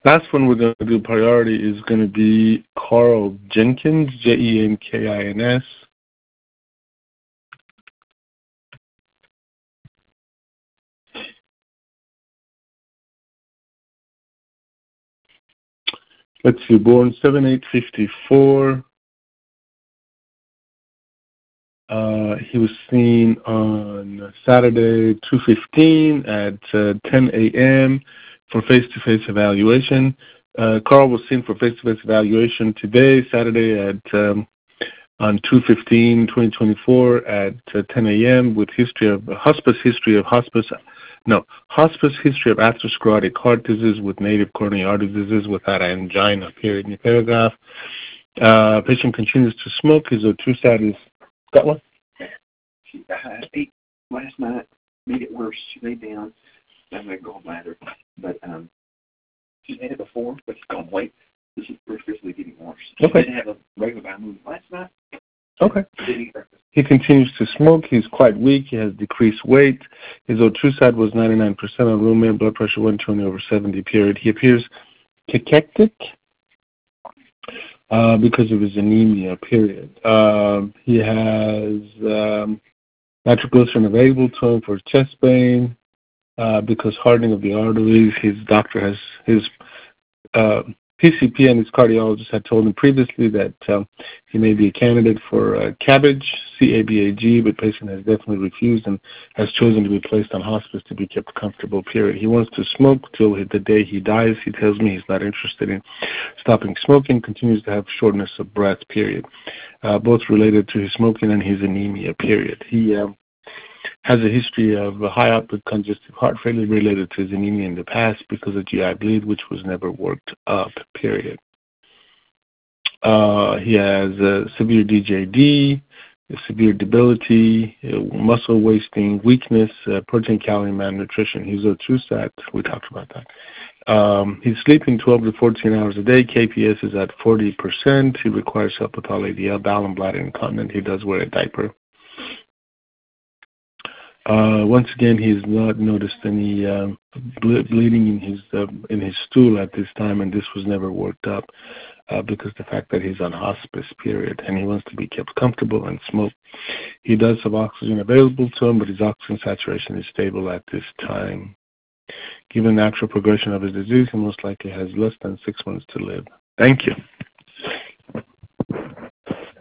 Last one we're going to do priority is going to be Carl Jenkins, Jenkins. Let's see, born 7/8/54. He was seen on Saturday, 2:15 at 10 a.m. for face-to-face evaluation. Carl was seen for face-to-face evaluation today, Saturday at on 2/15/2024 at 10 a.m. with hospice history of atherosclerotic heart disease with native coronary artery disease without angina. Period. In the paragraph, patient continues to smoke. His O2 status. Got one? She ate last night, made it worse. She laid down. I'm going to gallbladder, but she's had it before, but she's gone white. This is officially getting worse. She didn't have a regular bowel movement last night. Okay. He continues to smoke. He's quite weak. He has decreased weight. His O2 side was 99% on room air. Blood pressure 120/70. Period. He appears cachectic because of his anemia. Period. He has nitroglycerin available to him for chest pain because hardening of the arteries. His doctor has his PCP and his cardiologist had told him previously that he may be a candidate for CABG, C-A-B-A-G, but patient has definitely refused and has chosen to be placed on hospice to be kept comfortable, period. He wants to smoke till the day he dies. He tells me he's not interested in stopping smoking, continues to have shortness of breath, period, both related to his smoking and his anemia, period. He has a history of high output congestive heart failure related to his anemia in the past because of GI bleed, which was never worked up, period. He has severe DJD, severe debility, muscle wasting, weakness, protein, calorie malnutrition. He's O2 sat. We talked about that. He's sleeping 12 to 14 hours a day. KPS is at 40%. He requires help with all ADL, bowel and bladder incontinent. He does wear a diaper. Once again, he's not noticed any bleeding in his stool at this time, and this was never worked up because the fact that he's on hospice, period, and he wants to be kept comfortable and smoke. He does have oxygen available to him, but his oxygen saturation is stable at this time. Given the actual progression of his disease, he most likely has less than 6 months to live. Thank you.